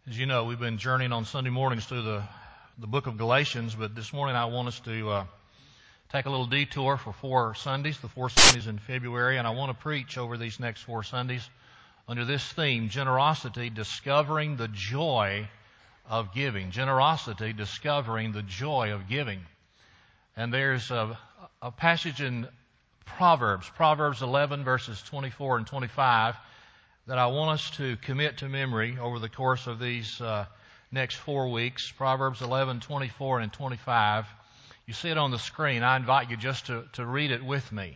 As you know, we've been journeying on Sunday mornings through the book of Galatians, but this morning I want us to take a little detour for 4 Sundays, the 4 Sundays in February, and I want to preach over these next 4 Sundays under this theme, generosity, discovering the joy of giving. Generosity, discovering the joy of giving. And there's a passage in Proverbs 11, verses 24 and 25, that I want us to commit to memory over the course of these next 4 weeks. Proverbs 11, 24 and 25. You see it on the screen. I invite you just to read it with me.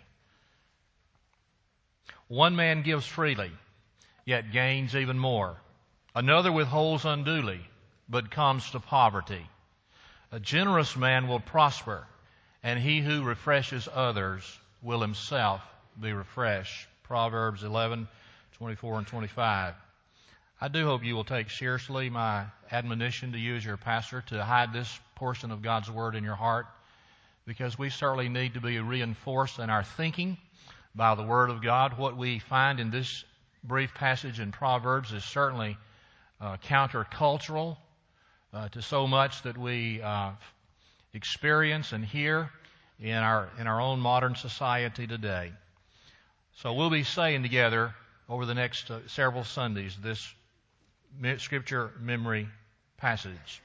One man gives freely, yet gains even more. Another withholds unduly, but comes to poverty. A generous man will prosper, and he who refreshes others will himself be refreshed. Proverbs 11, 24 and 25. I do hope you will take seriously my admonition to you as your pastor to hide this portion of God's Word in your heart, because we certainly need to be reinforced in our thinking by the Word of God. What we find in this brief passage in Proverbs is certainly countercultural to so much that we experience and hear in our own modern society today. So we'll be saying together over the next several Sundays this Scripture memory passage.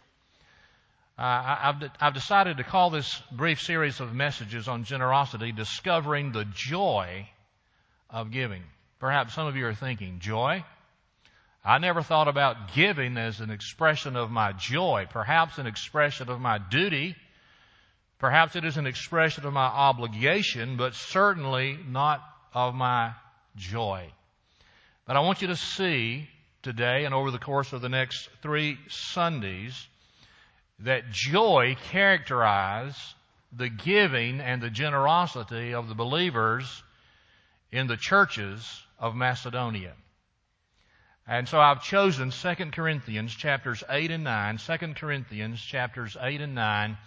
I've decided to call this brief series of messages on generosity, Discovering the Joy of Giving. Perhaps some of you are thinking, joy? I never thought about giving as an expression of my joy, perhaps an expression of my duty. Perhaps it is an expression of my obligation, but certainly not of my joy. But I want you to see today and over the course of the next 3 Sundays that joy characterized the giving and the generosity of the believers in the churches of Macedonia. And so I've chosen 2 Corinthians chapters 8 and 9, 2 Corinthians chapters 8 and 9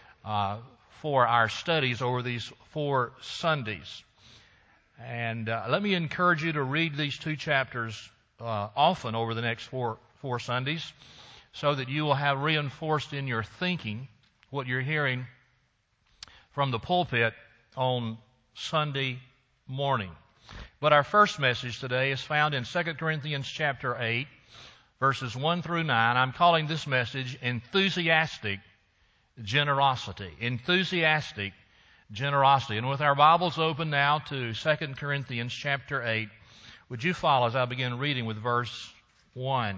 for our studies over these 4 Sundays. And let me encourage you to read these 2 chapters often over the next 4 Sundays so that you will have reinforced in your thinking what you're hearing from the pulpit on Sunday morning. But our first message today is found in 2 Corinthians chapter 8, verses 1 through 9. I'm calling this message Enthusiastic Generosity. Enthusiastic Generosity. And with our Bibles open now to 2 Corinthians chapter 8, would you follow as I begin reading with verse 1.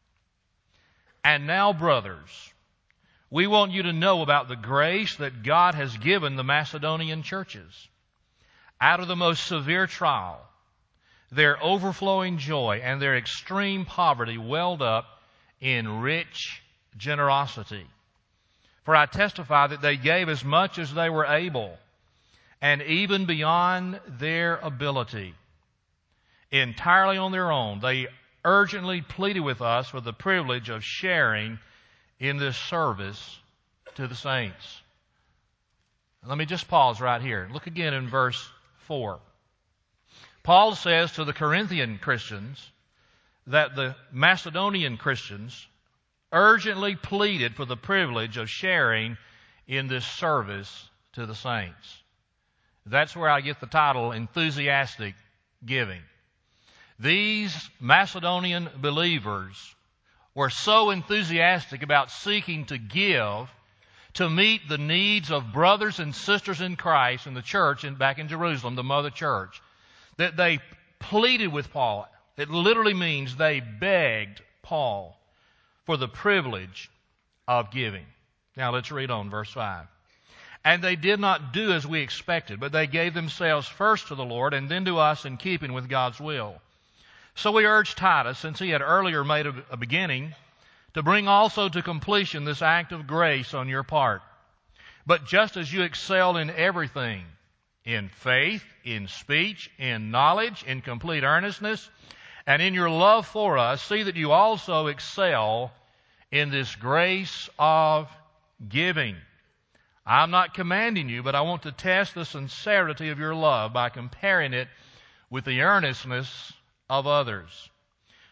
And now, brothers, we want you to know about the grace that God has given the Macedonian churches. Out of the most severe trial, their overflowing joy and their extreme poverty welled up in rich generosity. For I testify that they gave as much as they were able, and even beyond their ability. Entirely on their own, they urgently pleaded with us for the privilege of sharing in this service to the saints. Let me just pause right here. Look again in verse 4. Paul says to the Corinthian Christians that the Macedonian Christians urgently pleaded for the privilege of sharing in this service to the saints. That's where I get the title, Enthusiastic Giving. These Macedonian believers were so enthusiastic about seeking to give to meet the needs of brothers and sisters in Christ in the church back in Jerusalem, the mother church, that they pleaded with Paul. It literally means they begged Paul for the privilege of giving. Now let's read on, verse 5. And they did not do as we expected, but they gave themselves first to the Lord and then to us in keeping with God's will. So we urged Titus, since he had earlier made a beginning, to bring also to completion this act of grace on your part. But just as you excel in everything, in faith, in speech, in knowledge, in complete earnestness, and in your love for us, see that you also excel in this grace of giving. I'm not commanding you, but I want to test the sincerity of your love by comparing it with the earnestness of others.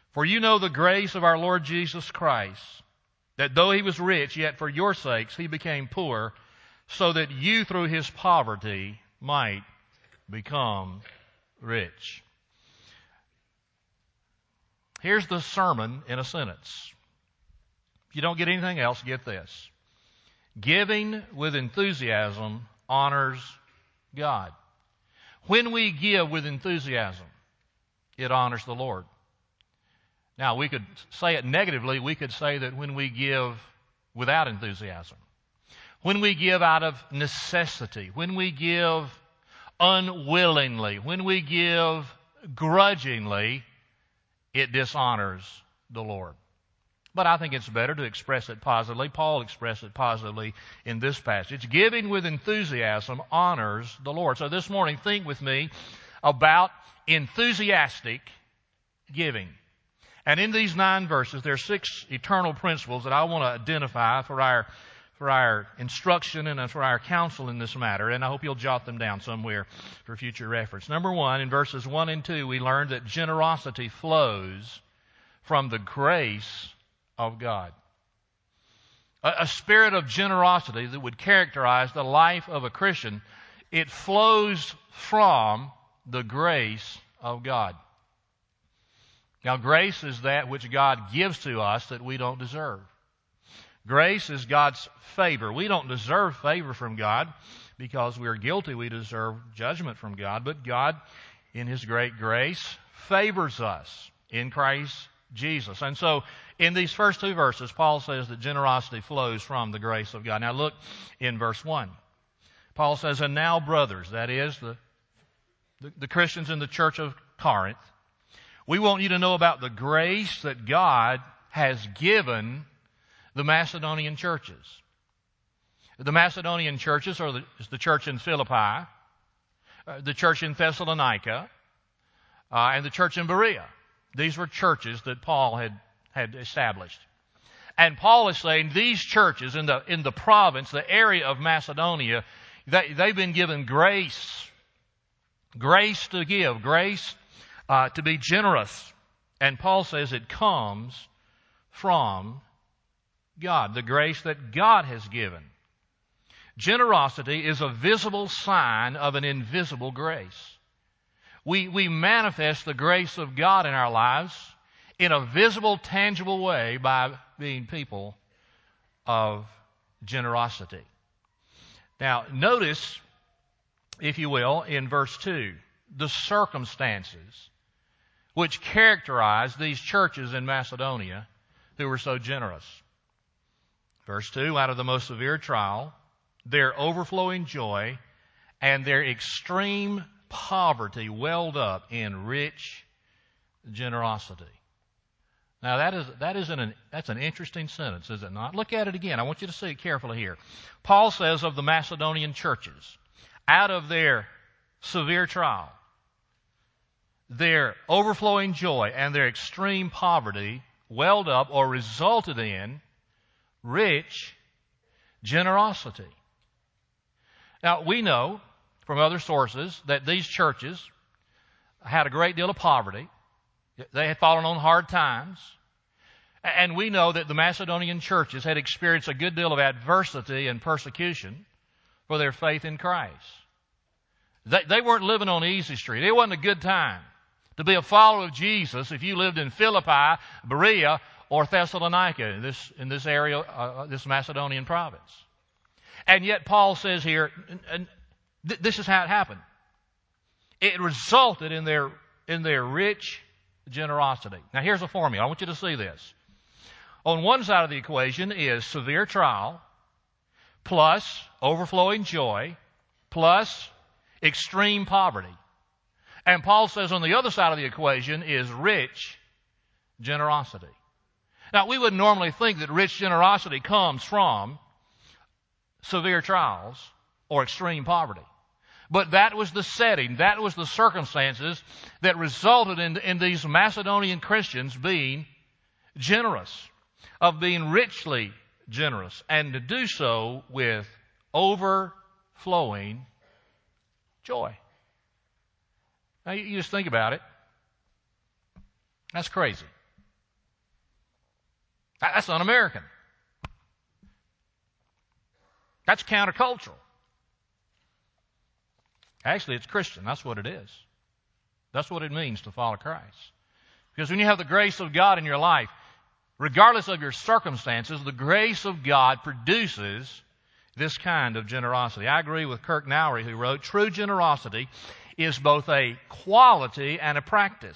For you know the grace of our Lord Jesus Christ, that though he was rich, yet for your sakes he became poor, so that you through his poverty might become rich. Here's the sermon in a sentence. If you don't get anything else, get this. Giving with enthusiasm honors God. When we give with enthusiasm, it honors the Lord. Now, we could say it negatively. We could say that when we give without enthusiasm, when we give out of necessity, when we give unwillingly, when we give grudgingly, it dishonors the Lord. But I think it's better to express it positively. Paul expressed it positively in this passage. Giving with enthusiasm honors the Lord. So this morning, think with me about enthusiastic giving. And in these 9 verses, there are 6 eternal principles that I want to identify for our instruction and for our counsel in this matter. And I hope you'll jot them down somewhere for future reference. Number 1, in verses 1 and 2, we learned that generosity flows from the grace of God. A spirit of generosity that would characterize the life of a Christian, it flows from the grace of God. Now, grace is that which God gives to us that we don't deserve. Grace is God's favor. We don't deserve favor from God because we're guilty. We deserve judgment from God. But God, in His great grace, favors us in Christ Jesus. And so, in these first 2 verses, Paul says that generosity flows from the grace of God. Now, look in verse 1. Paul says, "And now, brothers," that is, the Christians in the church of Corinth, "we want you to know about the grace that God has given the Macedonian churches." The Macedonian churches are the church in Philippi, the church in Thessalonica, and the church in Berea. These were churches that Paul had established. And Paul is saying these churches in the province, the area of Macedonia, they've been given grace. Grace to give, grace to be generous. And Paul says it comes from God, the grace that God has given. Generosity is a visible sign of an invisible grace. We manifest the grace of God in our lives in a visible, tangible way by being people of generosity. Now, notice, if you will, in verse 2, the circumstances which characterize these churches in Macedonia who were so generous. Verse 2, out of the most severe trial, their overflowing joy and their extreme poverty welled up in rich generosity. Now that's an interesting sentence, is it not? Look at it again. I want you to see it carefully here. Paul says of the Macedonian churches, out of their severe trial, their overflowing joy and their extreme poverty welled up or resulted in rich generosity. Now, we know from other sources that these churches had a great deal of poverty. They had fallen on hard times. And we know that the Macedonian churches had experienced a good deal of adversity and persecution for their faith in Christ. They weren't living on Easy Street. It wasn't a good time to be a follower of Jesus if you lived in Philippi, Berea, or Thessalonica, in this area, this Macedonian province. And yet Paul says here, this is how it happened. It resulted in their rich generosity. Now here's a formula. I want you to see this. On one side of the equation is severe trial plus overflowing joy plus extreme poverty. And Paul says on the other side of the equation is rich generosity. Now, we would normally think that rich generosity comes from severe trials or extreme poverty. But that was the setting, that was the circumstances that resulted in these Macedonian Christians being generous, of being richly generous, and to do so with overflowing joy. Now, you just think about it. That's crazy. That's un-American. That's countercultural. Actually, it's Christian. That's what it is. That's what it means to follow Christ. Because when you have the grace of God in your life, regardless of your circumstances, the grace of God produces this kind of generosity. I agree with Kirk Nowry, who wrote, true generosity is both a quality and a practice.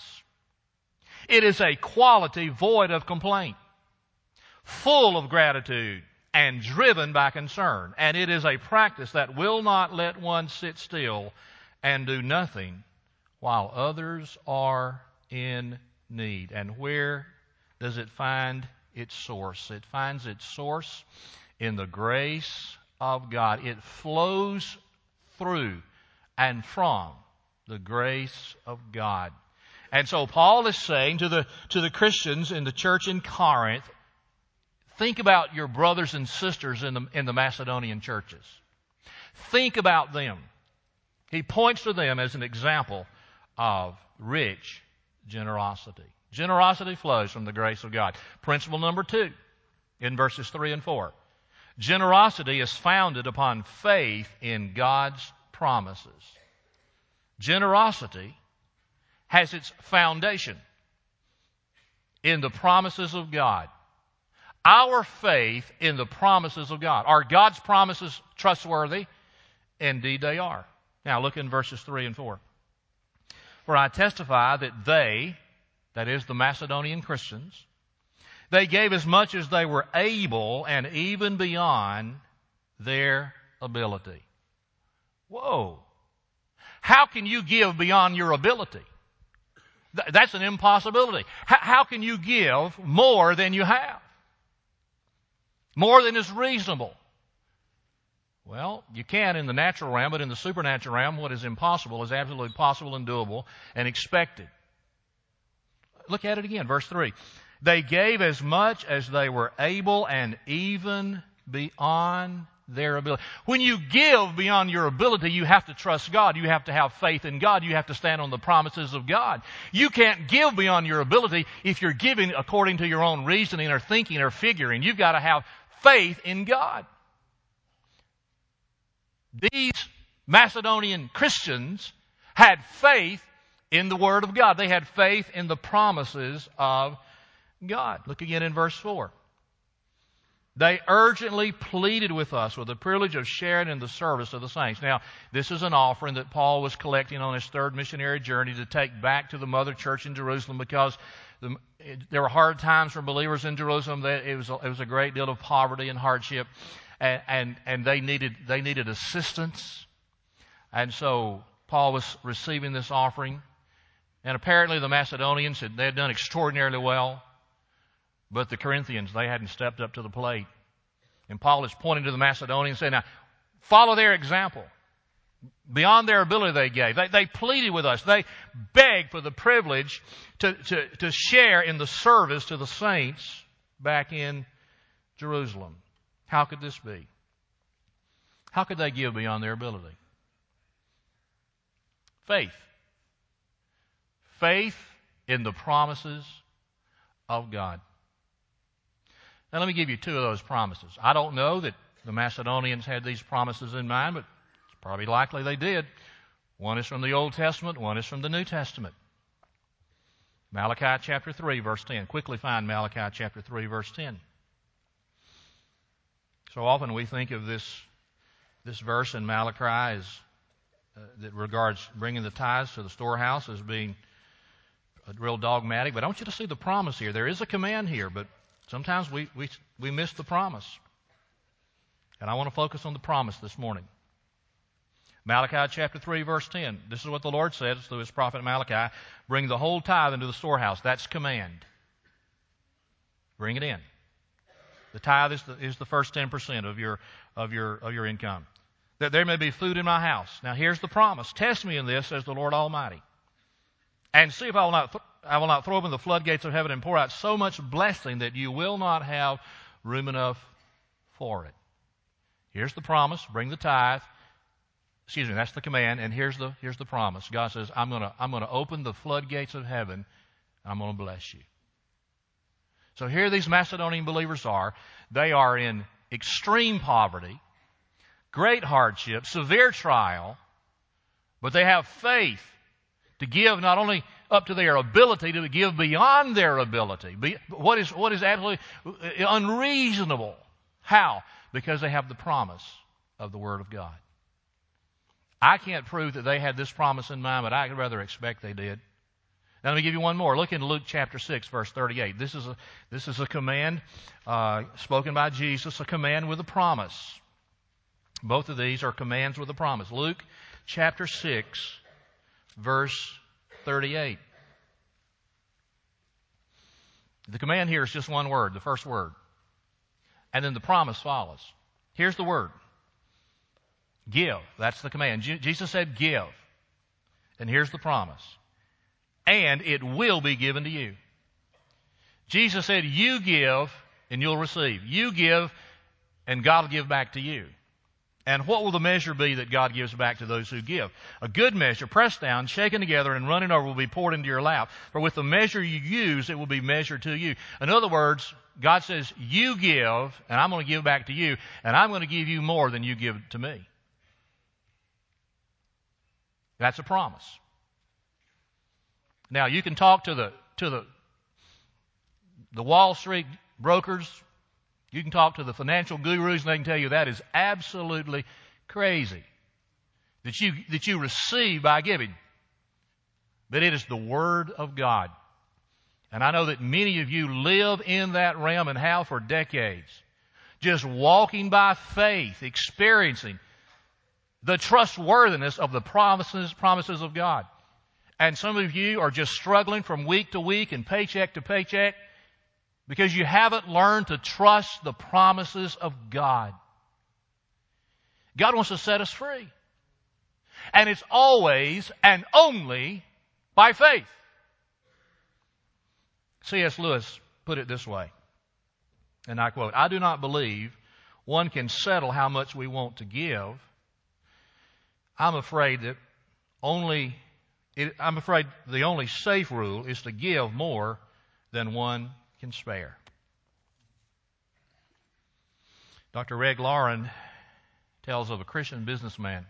It is a quality void of complaint, full of gratitude, and driven by concern. And it is a practice that will not let one sit still and do nothing while others are in need. And where does it find its source? It finds its source in the grace of God. It flows through and from the grace of God. And so Paul is saying to the Christians in the church in Corinth, think about your brothers and sisters in the Macedonian churches. Think about them. He points to them as an example of rich generosity. Generosity flows from the grace of God. Principle number 2 in verses 3 and 4. Generosity is founded upon faith in God's promises. Generosity has its foundation in the promises of God. Our faith in the promises of God. Are God's promises trustworthy? Indeed they are. Now look in verses 3 and 4. For I testify that they, that is the Macedonian Christians, they gave as much as they were able and even beyond their ability. Whoa. How can you give beyond your ability? That's an impossibility. How can you give more than you have? More than is reasonable? Well, you can in the natural realm, but in the supernatural realm, what is impossible is absolutely possible and doable and expected. Look at it again, verse 3. They gave as much as they were able and even beyond their ability. When you give beyond your ability, you have to trust God. You have to have faith in God. You have to stand on the promises of God. You can't give beyond your ability if you're giving according to your own reasoning or thinking or figuring. You've got to have faith in God. These Macedonian Christians had faith in the Word of God. They had faith in the promises of God. Look again in verse 4. They urgently pleaded with us with the privilege of sharing in the service of the saints. Now, this is an offering that Paul was collecting on his third missionary journey to take back to the mother church in Jerusalem because there were hard times for believers in Jerusalem. It was a great deal of poverty and hardship, and they needed assistance. And so Paul was receiving this offering, and apparently the Macedonians they had done extraordinarily well. But the Corinthians, they hadn't stepped up to the plate. And Paul is pointing to the Macedonians saying, now, follow their example. Beyond their ability they gave. They pleaded with us. They begged for the privilege to share in the service to the saints back in Jerusalem. How could this be? How could they give beyond their ability? Faith. Faith in the promises of God. Now let me give you two of those promises. I don't know that the Macedonians had these promises in mind, but it's probably likely they did. One is from the Old Testament, one is from the New Testament. Malachi chapter 3, verse 10. Quickly find Malachi chapter 3, verse 10. So often we think of this verse in Malachi as that regards bringing the tithes to the storehouse as being real dogmatic. But I want you to see the promise here. There is a command here, but sometimes we miss the promise. And I want to focus on the promise this morning. Malachi chapter 3, verse 10. This is what the Lord says through his prophet Malachi. Bring the whole tithe into the storehouse. That's command. Bring it in. The tithe is the first 10% of your income. That there may be food in my house. Now here's the promise. Test me in this, says the Lord Almighty. And see if I will not throw open the floodgates of heaven and pour out so much blessing that you will not have room enough for it. Here's the promise. Bring the tithe. Excuse me, that's the command. And here's the promise. God says, I'm going to open the floodgates of heaven. And I'm going to bless you. So here these Macedonian believers are. They are in extreme poverty, great hardship, severe trial, but they have faith to give not only up to their ability, to give beyond their ability. What is absolutely unreasonable. How? Because they have the promise of the Word of God. I can't prove that they had this promise in mind, but I could rather expect they did. Now let me give you one more. Look in Luke chapter 6, verse 38. This is a command spoken by Jesus, a command with a promise. Both of these are commands with a promise. Luke chapter 6, verse 38. The command here is just one word, the first word. And then the promise follows. Here's the word. Give. That's the command. Jesus said give. And here's the promise. And it will be given to you. Jesus said you give and you'll receive. You give and God will give back to you. And what will the measure be that God gives back to those who give? A good measure, pressed down, shaken together, and running over will be poured into your lap. For with the measure you use, it will be measured to you. In other words, God says, you give, and I'm going to give back to you, and I'm going to give you more than you give to me. That's a promise. Now, you can talk to the Wall Street brokers. You can talk to the financial gurus, and they can tell you that is absolutely crazy that you receive by giving. But it is the Word of God. And I know that many of you live in that realm and have for decades. Just walking by faith, experiencing the trustworthiness of the promises of God. And some of you are just struggling from week to week and paycheck to paycheck because you haven't learned to trust the promises of God. God wants to set us free. And it's always and only by faith. C.S. Lewis put it this way, and I quote, I do not believe one can settle how much we want to give. I'm afraid the only safe rule is to give more than one can spare. Dr. Reg Lauren tells of a Christian businessman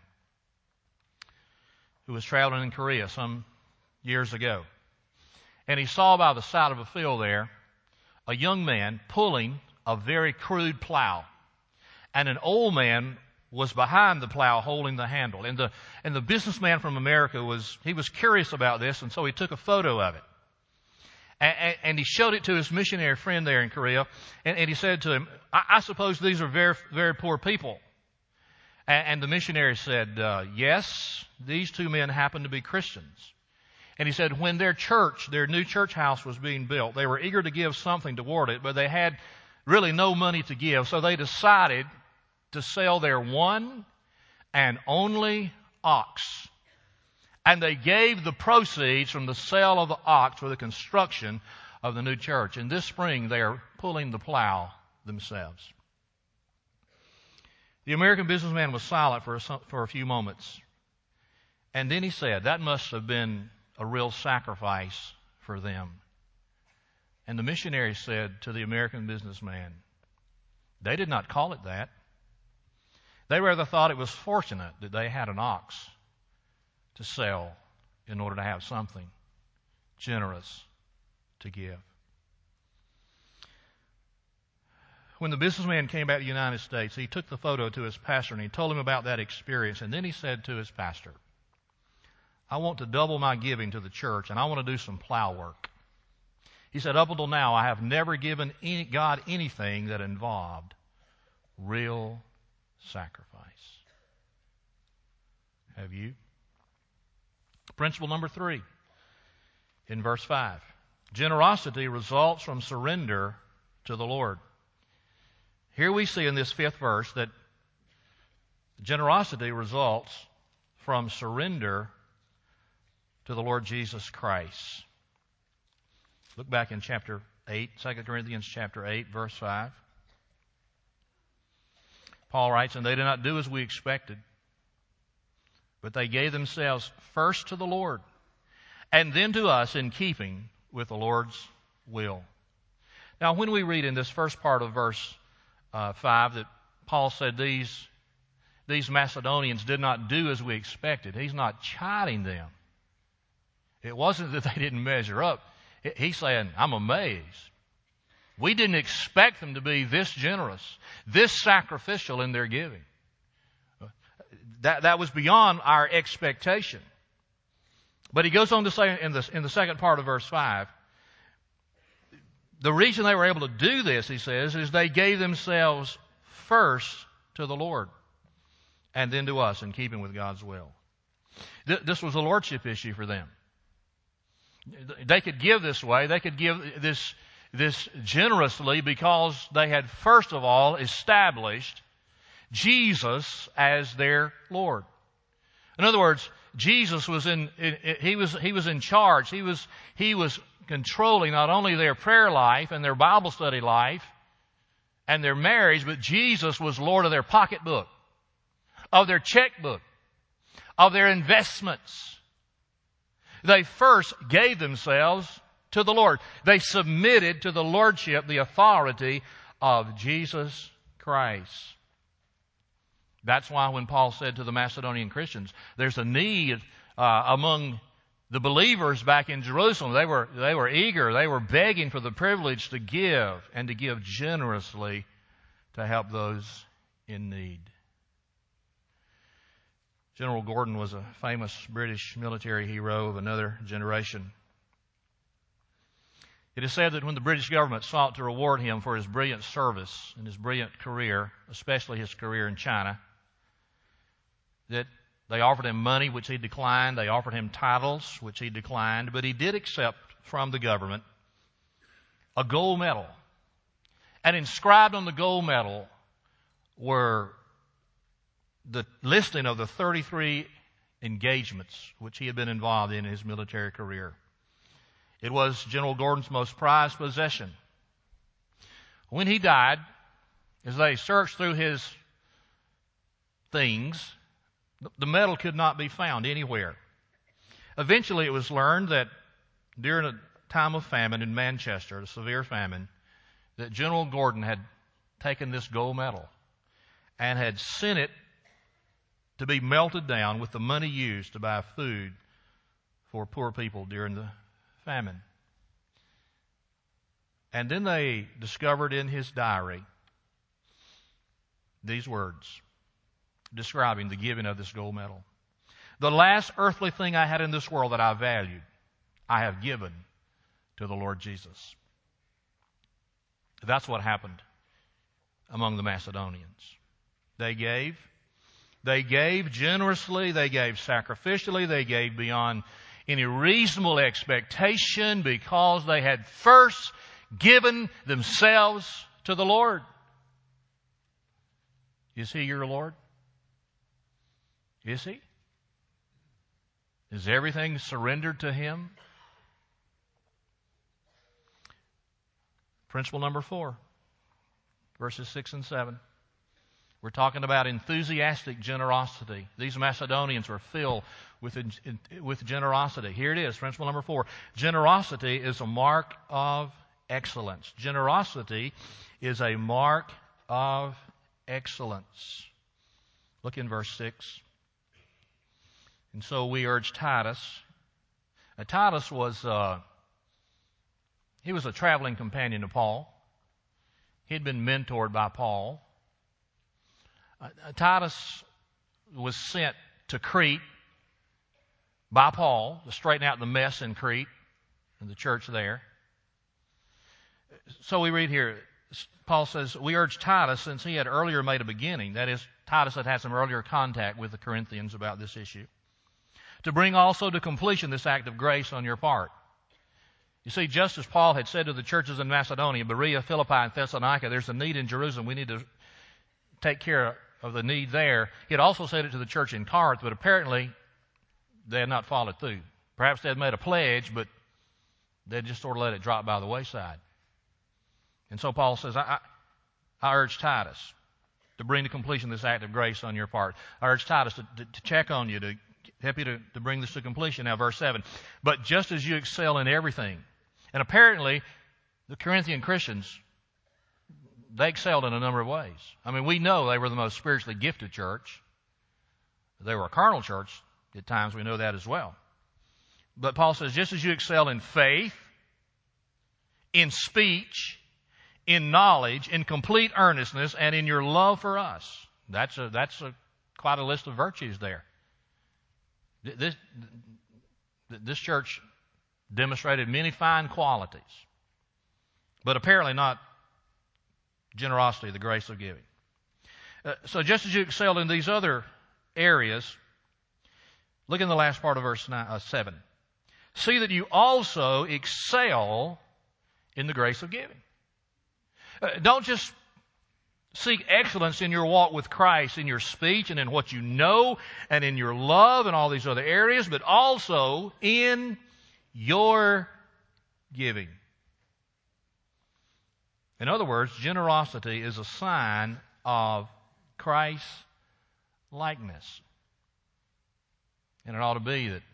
who was traveling in Korea some years ago. And he saw by the side of a field there a young man pulling a very crude plow. And an old man was behind the plow holding the handle. And the businessman from America was curious about this, and so he took a photo of it. And he showed it to his missionary friend there in Korea, and he said to him, I suppose these are very, very poor people. And the missionary said, yes, these two men happen to be Christians. And he said when their new church house was being built, they were eager to give something toward it, but they had really no money to give, so they decided to sell their one and only ox. And they gave the proceeds from the sale of the ox for the construction of the new church. And this spring they are pulling the plow themselves. The American businessman was silent for a few moments. And then he said, that must have been a real sacrifice for them. And the missionary said to the American businessman, they did not call it that. They rather thought it was fortunate that they had an ox to sell in order to have something generous to give. When the businessman came back to the United States, he took the photo to his pastor and he told him about that experience. And then he said to his pastor, I want to double my giving to the church and I want to do some plow work. He said, up until now, I have never given God anything that involved real sacrifice. Have you? Principle number 3 in verse 5. Generosity results from surrender to the Lord. Here we see in this 5th verse that generosity results from surrender to the Lord Jesus Christ. Look back in chapter 8, 2 Corinthians chapter 8, verse 5. Paul writes, and they did not do as we expected, but they gave themselves first to the Lord, and then to us in keeping with the Lord's will. Now, when we read in this first part of verse 5 that Paul said these Macedonians did not do as we expected, he's not chiding them. It wasn't that they didn't measure up. He's saying, I'm amazed. We didn't expect them to be this generous, this sacrificial in their giving. That was beyond our expectation. But he goes on to say in the second part of verse 5, the reason they were able to do this, he says, is they gave themselves first to the Lord and then to us in keeping with God's will. This was a lordship issue for them. They could give this way. They could give this generously because they had first of all established Jesus as their Lord. In other words, Jesus was he was in charge. He was controlling not only their prayer life and their Bible study life and their marriage, but Jesus was Lord of their pocketbook, of their checkbook, of their investments. They first gave themselves to the Lord. They submitted to the lordship, the authority of Jesus Christ. That's why when Paul said to the Macedonian Christians, there's a need among the believers back in Jerusalem. They were eager. They were begging for the privilege to give and to give generously to help those in need. General Gordon was a famous British military hero of another generation. It is said that when the British government sought to reward him for his brilliant service and his brilliant career, especially his career in China, that they offered him money, which he declined. They offered him titles, which he declined. But he did accept from the government a gold medal. And inscribed on the gold medal were the listing of the 33 engagements which he had been involved in his military career. It was General Gordon's most prized possession. When he died, as they searched through his things, the medal could not be found anywhere. Eventually it was learned that during a time of famine in Manchester, a severe famine, that General Gordon had taken this gold medal and had sent it to be melted down with the money used to buy food for poor people during the famine. And then they discovered in his diary these words describing the giving of this gold medal. The last earthly thing I had in this world that I valued, I have given to the Lord Jesus. That's what happened among the Macedonians. They gave generously, they gave sacrificially, they gave beyond any reasonable expectation because they had first given themselves to the Lord. Is He your Lord? Is He? Is everything surrendered to Him? Principle number 4, verses 6 and 7. We're talking about enthusiastic generosity. These Macedonians were filled with generosity. Here it is, principle number 4. Generosity is a mark of excellence. Generosity is a mark of excellence. Look in verse 6. And so we urge Titus. Now, Titus was he was a traveling companion of Paul. He'd been mentored by Paul. Titus was sent to Crete by Paul to straighten out the mess in Crete and the church there. So we read here, Paul says, we urge Titus, since he had earlier made a beginning, that is, Titus had some earlier contact with the Corinthians about this issue, to bring also to completion this act of grace on your part. You see, just as Paul had said to the churches in Macedonia, Berea, Philippi, and Thessalonica, there's a need in Jerusalem. We need to take care of the need there. He had also said it to the church in Corinth, but apparently they had not followed through. Perhaps they had made a pledge, but they just sort of let it drop by the wayside. And so Paul says, I urge Titus to bring to completion this act of grace on your part. I urge Titus to check on you, to help you to bring this to completion. Now, verse 7. But just as you excel in everything. And apparently, The Corinthian Christians, they excelled in a number of ways. I mean, we know they were the most spiritually gifted church. They were a carnal church. At times we know that as well. But Paul says, just as you excel in faith, in speech, in knowledge, in complete earnestness, and in your love for us. That's quite a list of virtues there. This church demonstrated many fine qualities, but apparently not generosity, the grace of giving. So just as you excel in these other areas, look in the last part of verse 7. See that you also excel in the grace of giving. Don't just seek excellence in your walk with Christ, in your speech and in what you know and in your love and all these other areas, but also in your giving. In other words, generosity is a sign of Christ's likeness. And it ought to be that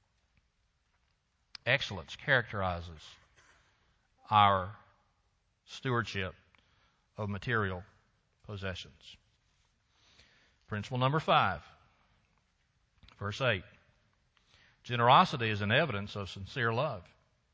excellence characterizes our stewardship of material possessions. Principle number 5, verse 8. Generosity is an evidence of sincere love.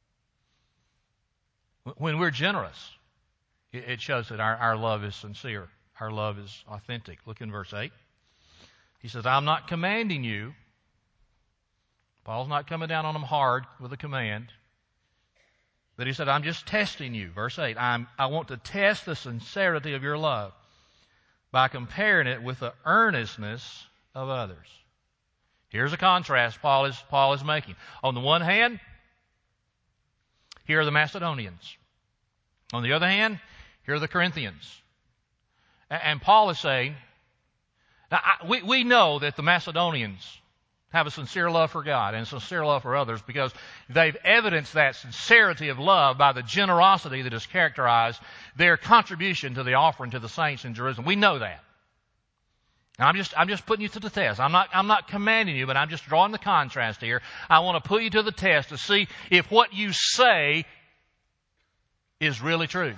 When we're generous, it shows that our love is sincere. Our love is authentic. Look in verse 8. He says, I'm not commanding you. Paul's not coming down on them hard with a command. But he said, I'm just testing you. Verse 8, I want to test the sincerity of your love by comparing it with the earnestness of others. Here's a contrast Paul is making. On the one hand, here are the Macedonians. On the other hand, here are the Corinthians. And Paul is saying, now, we know that the Macedonians have a sincere love for God and a sincere love for others because they've evidenced that sincerity of love by the generosity that has characterized their contribution to the offering to the saints in Jerusalem. We know that. Now, I'm just putting you to the test. I'm not commanding you, but I'm just drawing the contrast here. I want to put you to the test to see if what you say is really true.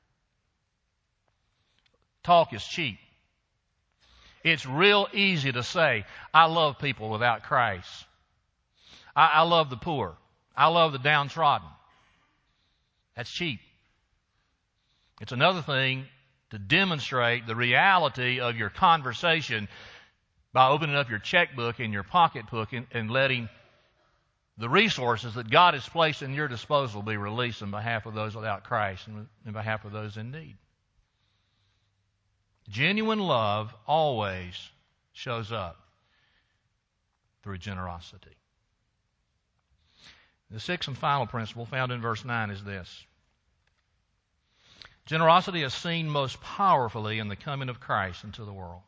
Talk is cheap. It's real easy to say, I love people without Christ. I love the poor. I love the downtrodden. That's cheap. It's another thing to demonstrate the reality of your conversation by opening up your checkbook and your pocketbook and letting the resources that God has placed in your disposal be released on behalf of those without Christ and on behalf of those in need. Genuine love always shows up through generosity. The sixth and final principle found in verse 9 is this. Generosity is seen most powerfully in the coming of Christ into the world.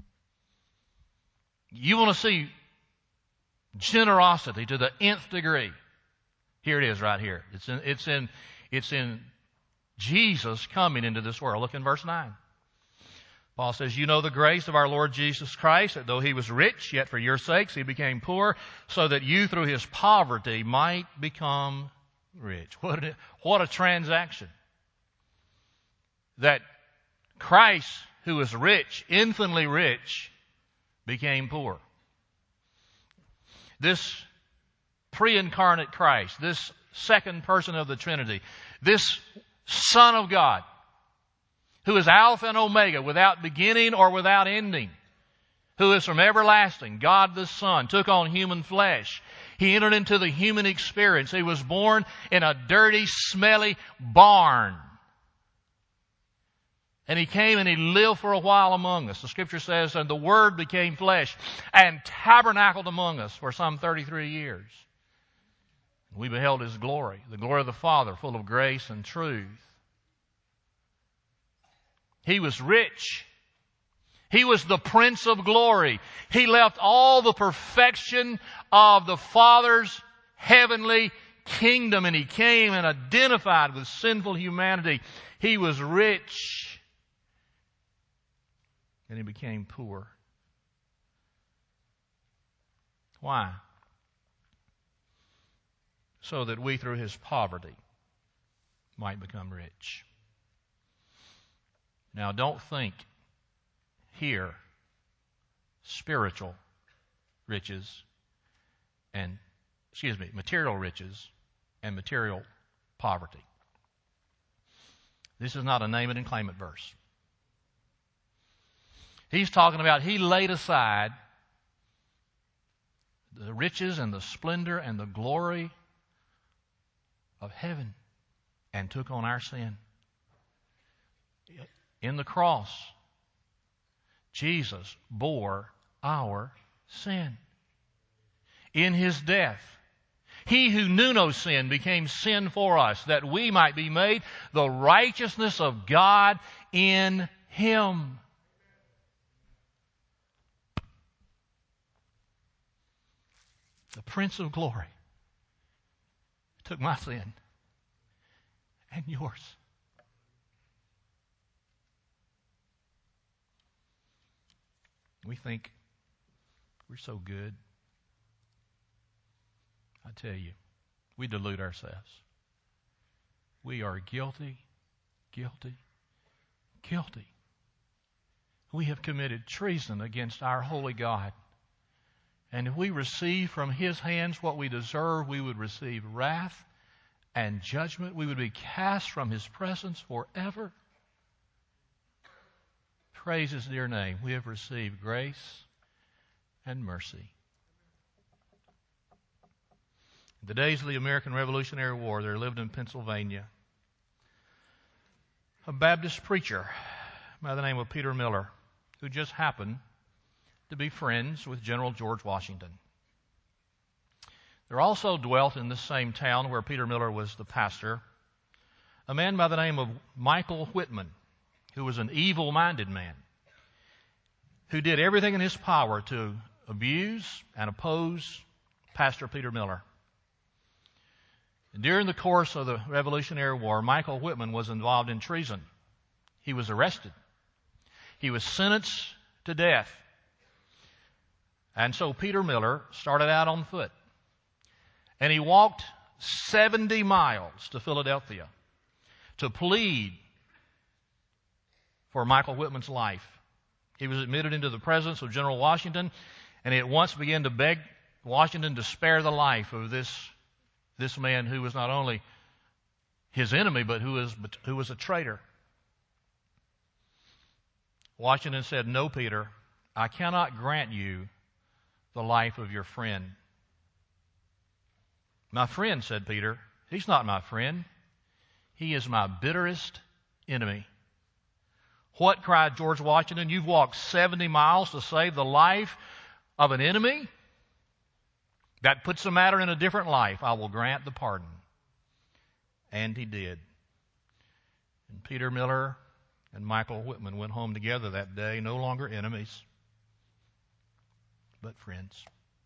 You want to see generosity to the nth degree. Here it is right here. It's in Jesus coming into this world. Look in verse 9. Paul says, you know the grace of our Lord Jesus Christ, that though he was rich, yet for your sakes he became poor, so that you through his poverty might become rich. What a transaction. That Christ, who is rich, infinitely rich, became poor. This pre-incarnate Christ, this second person of the Trinity, this Son of God, who is Alpha and Omega, without beginning or without ending, who is from everlasting, God the Son, took on human flesh. He entered into the human experience. He was born in a dirty, smelly barn. And he came and he lived for a while among us. The Scripture says, and the Word became flesh and tabernacled among us for some 33 years. We beheld his glory, the glory of the Father, full of grace and truth. He was rich. He was the Prince of Glory. He left all the perfection of the Father's heavenly kingdom, and he came and identified with sinful humanity. He was rich, and he became poor. Why? So that we through his poverty might become rich. Now, don't think here spiritual riches and, material riches and material poverty. This is not a name it and claim it verse. He's talking about he laid aside the riches and the splendor and the glory of heaven and took on our sin. In the cross, Jesus bore our sin. In his death, he who knew no sin became sin for us, that we might be made the righteousness of God in him. The Prince of Glory took my sin and yours. We think we're so good. I tell you, we delude ourselves. We are guilty, guilty, guilty. We have committed treason against our holy God. And if we receive from his hands what we deserve, we would receive wrath and judgment. We would be cast from his presence forever. Praise his dear name. We have received grace and mercy. In the days of the American Revolutionary War, there lived in Pennsylvania a Baptist preacher by the name of Peter Miller, who just happened to be friends with General George Washington. There also dwelt in this same town where Peter Miller was the pastor a man by the name of Michael Whitman, who was an evil-minded man who did everything in his power to abuse and oppose Pastor Peter Miller. During the course of the Revolutionary War, Michael Whitman was involved in treason. He was arrested. He was sentenced to death. And so Peter Miller started out on foot. And he walked 70 miles to Philadelphia to plead for Michael Whitman's life. He was admitted into the presence of General Washington, and he at once began to beg Washington to spare the life of this man who was not only his enemy, but who was a traitor. Washington said, "No, Peter, I cannot grant you the life of your friend." "My friend," said Peter, "he's not my friend. He is my bitterest enemy." "What?" cried George Washington. "You've walked 70 miles to save the life of an enemy? That puts the matter in a different life. I will grant the pardon." And he did. And Peter Miller and Michael Whitman went home together that day, no longer enemies, but friends.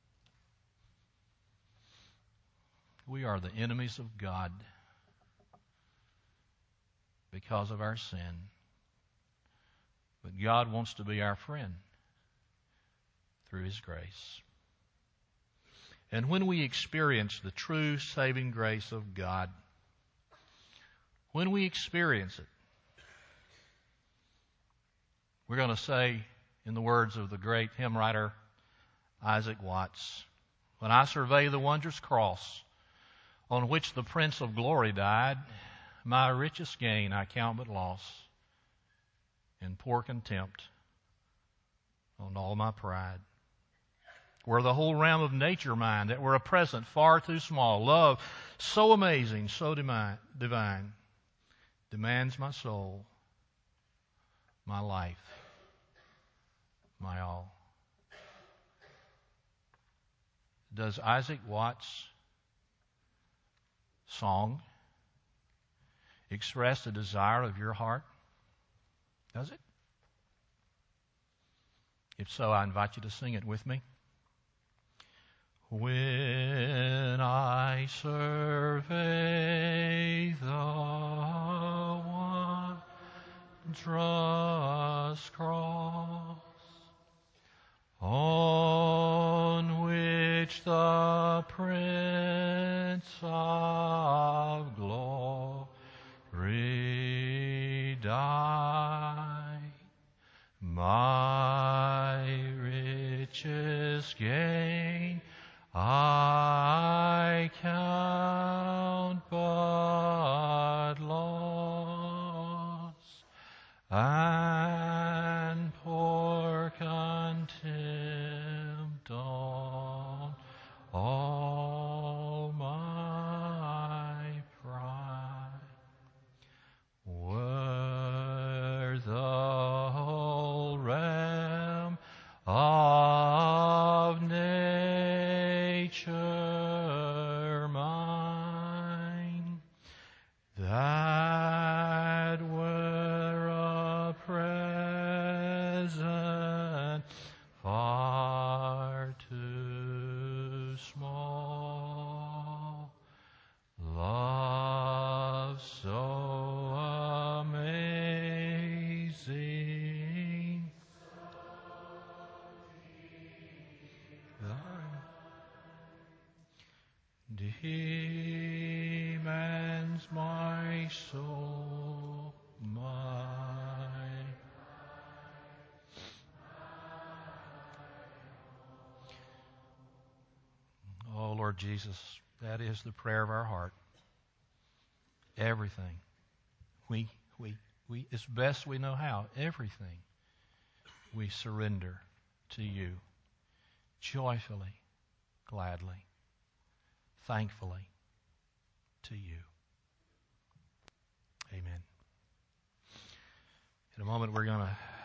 We are the enemies of God because of our sin. But God wants to be our friend through his grace. And when we experience the true saving grace of God, when we experience it, we're going to say, in the words of the great hymn writer Isaac Watts, "When I survey the wondrous cross on which the Prince of Glory died, my richest gain I count but loss, and pour contempt on all my pride. Were the whole realm of nature mine, that were a present far too small, love so amazing, so divine, demands my soul, my life, my all." Does Isaac Watts' song express the desire of your heart? Does it? If so, I invite you to sing it with me. When I survey the wondrous cross on which the Prince of Glory die, my richest gain I count but loss, and pour contempt on all my pride. Were the whole realm of nature mine, that were a present far too small. Love so amazing, demands my soul, Oh, Lord Jesus, that is the prayer of our heart. Everything. We, as best we know how, everything we surrender to you joyfully, gladly, thankfully to you. Amen. In a moment, we're going to